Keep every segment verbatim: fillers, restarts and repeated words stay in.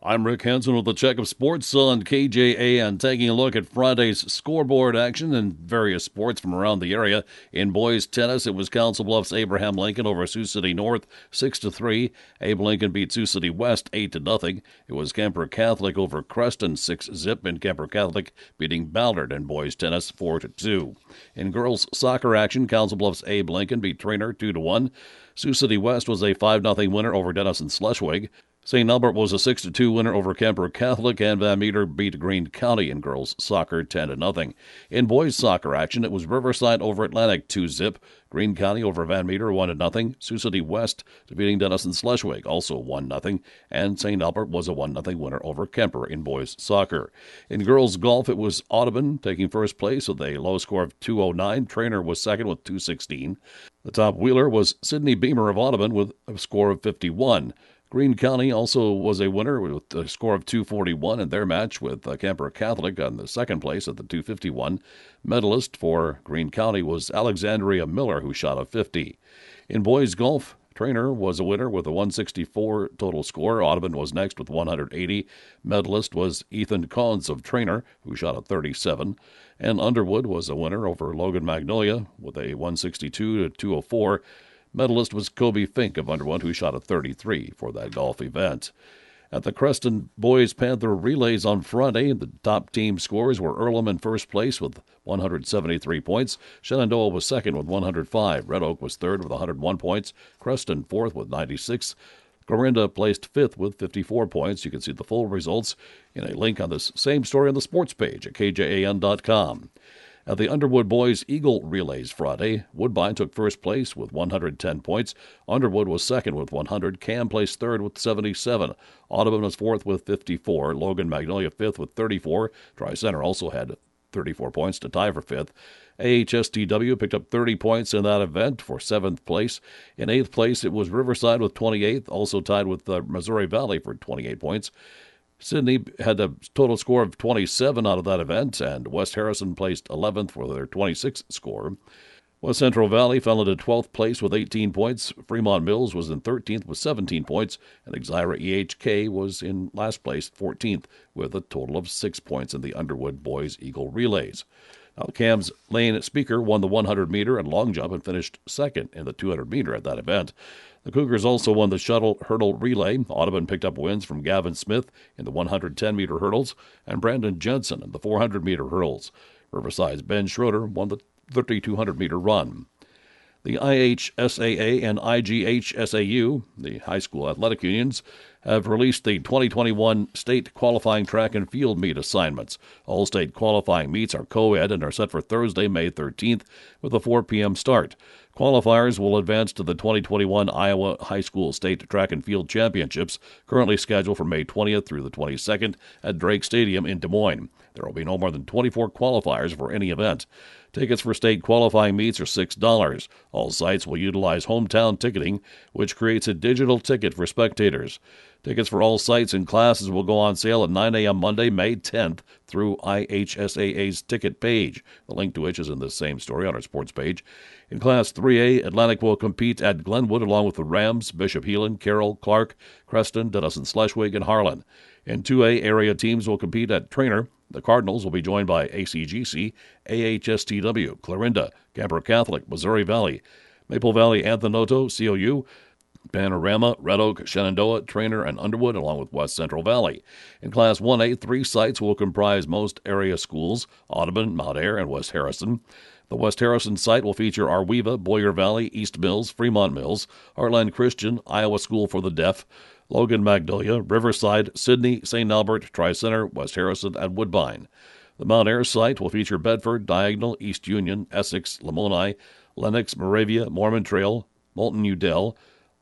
I'm Rick Hansen with the Check of Sports on K J A N, taking a look at Friday's scoreboard action in various sports from around the area. In boys tennis, it was Council Bluffs Abraham Lincoln over Sioux City North, six to three. Abe Lincoln beat Sioux City West, eight to nothing. It was Kemper Catholic over Creston, six zip, and Kemper Catholic beating Ballard in boys tennis, four to two. In girls soccer action, Council Bluffs Abe Lincoln beat Trainer, two to one. Sioux City West was a five nothing winner over Denison Schleswig. Saint Albert was a six to two winner over Kemper Catholic, and Van Meter beat Greene County in girls soccer ten to nothing. In boys soccer action, it was Riverside over Atlantic, two zip. Greene County over Van Meter, one to nothing. Sioux City West defeating Denison Schleswig, also one nothing. And Saint Albert was a one nothing winner over Kemper in boys soccer. In girls golf, it was Audubon taking first place with a low score of two oh nine. Trainer was second with two sixteen. The top wheeler was Sidney Beamer of Audubon with a score of fifty-one. Greene County also was a winner with a score of two forty-one in their match with uh, Kemper Catholic on the second place at the two fifty-one. Medalist for Greene County was Alexandria Miller, who shot a fifty. In boys golf, Trainer was a winner with a one sixty-four total score. Audubon was next with one eighty. Medalist was Ethan Collins of Trainer, who shot a thirty-seven. And Underwood was a winner over Logan Magnolia with a one sixty-two to two oh four. Medalist was Kobe Fink of Underwood, who shot a thirty-three for that golf event. At the Creston Boys Panther Relays on Friday, the top team scores were Earlham in first place with one hundred seventy-three points. Shenandoah was second with one hundred five. Red Oak was third with one hundred one points. Creston fourth with ninety-six. Clarinda placed fifth with fifty-four points. You can see the full results in a link on this same story on the sports page at K J A N dot com. At the Underwood Boys Eagle Relays Friday, Woodbine took first place with one hundred ten points. Underwood was second with one hundred. Cam placed third with seventy-seven. Audubon was fourth with fifty-four. Logan Magnolia fifth with thirty-four. Tri-Center also had thirty-four points to tie for fifth. A H S T W picked up thirty points in that event for seventh place. In eighth place, it was Riverside with twenty-eight, also tied with uh, Missouri Valley for twenty-eight points. Sidney had a total score of twenty-seven out of that event, and West Harrison placed eleventh for their twenty-sixth score. West Central Valley fell into twelfth place with eighteen points. Fremont Mills was in thirteenth with seventeen points, and Exira E H K was in last place, fourteenth, with a total of six points in the Underwood Boys Eagle Relays. Now, Cam's Lane Speaker won the one hundred meter and long jump and finished second in the two hundred meter at that event. The Cougars also won the shuttle hurdle relay. Audubon picked up wins from Gavin Smith in the one hundred ten meter hurdles and Brandon Jensen in the four hundred meter hurdles. Riverside's Ben Schroeder won the thirty-two hundred meter run. The I H S A A and I G H S A U, the high school athletic unions, have released the twenty twenty-one state qualifying track and field meet assignments. All state qualifying meets are co-ed and are set for Thursday, May thirteenth, with a four p.m. start. Qualifiers will advance to the twenty twenty-one Iowa High School State Track and Field Championships, currently scheduled for May twentieth through the twenty-second at Drake Stadium in Des Moines. There will be no more than twenty-four qualifiers for any event. Tickets for state qualifying meets are six dollars. All sites will utilize hometown ticketing, which creates a digital ticket for spectators. Tickets for all sites and classes will go on sale at nine a.m. Monday, May tenth, through I H S A A's ticket page, the link to which is in this same story on our sports page. In Class three A, Atlantic will compete at Glenwood along with the Rams, Bishop Heelan, Carroll, Clark, Creston, Denison Schleswig, and Harlan. In two A, area teams will compete at Trainer. The Cardinals will be joined by A C G C, A H S T W, Clarinda, Kemper Catholic, Missouri Valley, Maple Valley, Anthony, C O U, Panorama, Red Oak, Shenandoah, Trainer, and Underwood, along with West Central Valley. In Class one A, three sites will comprise most area schools, Audubon, Mount Ayr, and West Harrison. The West Harrison site will feature Arweva, Boyer Valley, East Mills, Fremont Mills, Heartland Christian, Iowa School for the Deaf, Logan Magnolia, Riverside, Sidney, Saint Albert, Tri-Center, West Harrison, and Woodbine. The Mount Ayr site will feature Bedford, Diagonal, East Union, Essex, Lamoni, Lenox, Moravia, Mormon Trail, Moulton Udell,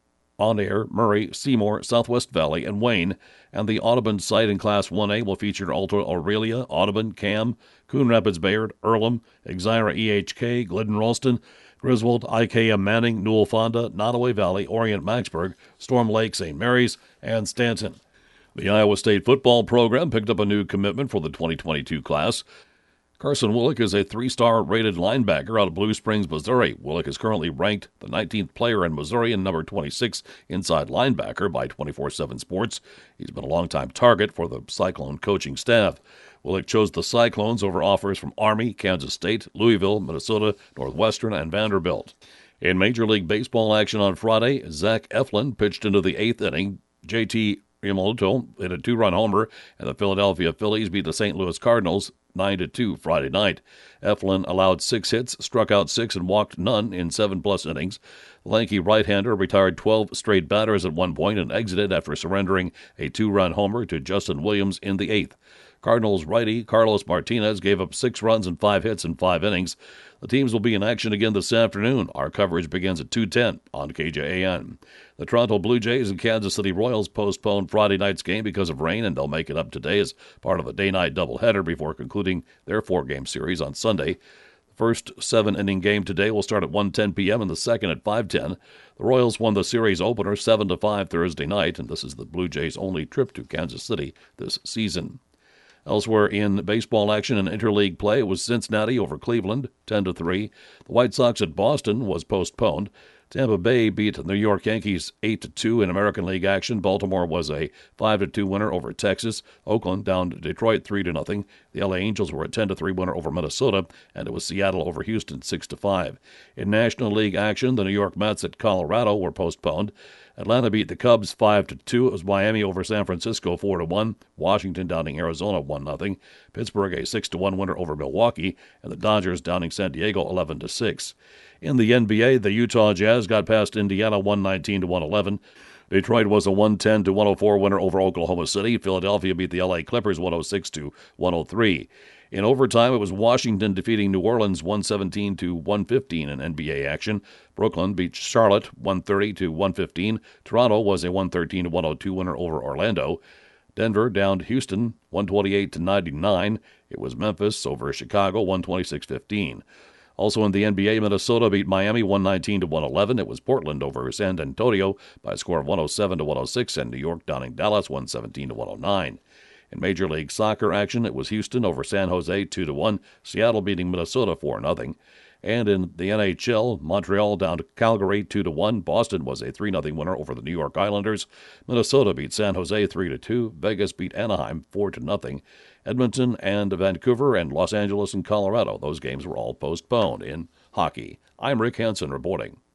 On Air, Murray, Seymour, Southwest Valley, and Wayne, and the Audubon site in Class one A will feature Alta Aurelia, Audubon, Cam, Coon Rapids Bayard, Earlham, Exira E H K, Glidden Ralston, Griswold, I K M Manning, Newell Fonda, Nottoway Valley, Orient Maxburg, Storm Lake, Saint Mary's, and Stanton. The Iowa State football program picked up a new commitment for the twenty twenty-two class. Carson Willick is a three-star rated linebacker out of Blue Springs, Missouri. Willick is currently ranked the nineteenth player in Missouri and number twenty-six inside linebacker by twenty-four seven Sports. He's been a longtime target for the Cyclone coaching staff. Willick chose the Cyclones over offers from Army, Kansas State, Louisville, Minnesota, Northwestern, and Vanderbilt. In Major League Baseball action on Friday, Zach Eflin pitched into the eighth inning. J T Realmuto hit a two-run homer, and the Philadelphia Phillies beat the Saint Louis Cardinals nine to two Friday night. Eflin allowed six hits, struck out six, and walked none in seven-plus innings. The lanky right-hander retired twelve straight batters at one point and exited after surrendering a two-run homer to Justin Williams in the eighth. Cardinals righty Carlos Martinez gave up six runs and five hits in five innings. The teams will be in action again this afternoon. Our coverage begins at two ten on K J A N. The Toronto Blue Jays and Kansas City Royals postponed Friday night's game because of rain, and they'll make it up today as part of a day-night doubleheader before concluding their four-game series on Sunday. The first seven-inning game today will start at one ten p.m. and the second at five ten. The Royals won the series opener seven to five Thursday night, and this is the Blue Jays' only trip to Kansas City this season. Elsewhere in baseball action and interleague play, it was Cincinnati over Cleveland, ten to three. The White Sox at Boston was postponed. Tampa Bay beat the New York Yankees eight to two in American League action. Baltimore was a five to two winner over Texas. Oakland down to Detroit three to nothing. The L A Angels were a ten to three winner over Minnesota, and it was Seattle over Houston six to five. In National League action, the New York Mets at Colorado were postponed. Atlanta beat the Cubs five to two. It was Miami over San Francisco four to one. Washington downing Arizona one nothing. Pittsburgh a six to one winner over Milwaukee, and the Dodgers downing San Diego eleven to six. In the N B A, the Utah Jazz got past Indiana one nineteen to one eleven. Detroit was a one ten to one oh four winner over Oklahoma City. Philadelphia beat the L A Clippers one oh six to one oh three. In overtime, it was Washington defeating New Orleans one seventeen to one fifteen in N B A action. Brooklyn beat Charlotte one thirty to one fifteen. Toronto was a one thirteen to one oh two winner over Orlando. Denver downed Houston one twenty-eight to ninety-nine. It was Memphis over Chicago one twenty-six fifteen. Also in the N B A, Minnesota beat Miami one nineteen to one eleven. It was Portland over San Antonio by a score of one oh seven to one oh six, and New York downing Dallas one seventeen to one oh nine. In Major League Soccer action, it was Houston over San Jose two to one, Seattle beating Minnesota four nothing. And in the N H L, Montreal down to Calgary two to one. Boston was a three nothing winner over the New York Islanders. Minnesota beat San Jose three to two. Vegas beat Anaheim four to nothing. Edmonton and Vancouver and Los Angeles and Colorado, those games were all postponed. In hockey, I'm Rick Hansen reporting.